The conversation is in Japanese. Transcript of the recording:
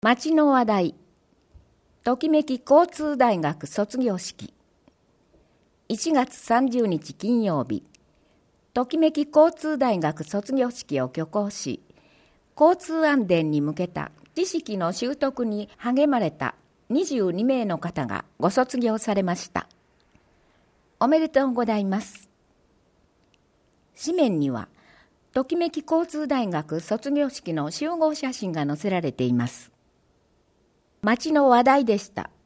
町の話題。ときめき交通大学卒業式。1月30日金曜日、ときめき交通大学卒業式を挙行し、交通安全に向けた知識の習得に励まれた22名の方がご卒業されました。おめでとうございます。紙面には、ときめき交通大学卒業式の集合写真が載せられています。町の話題でした。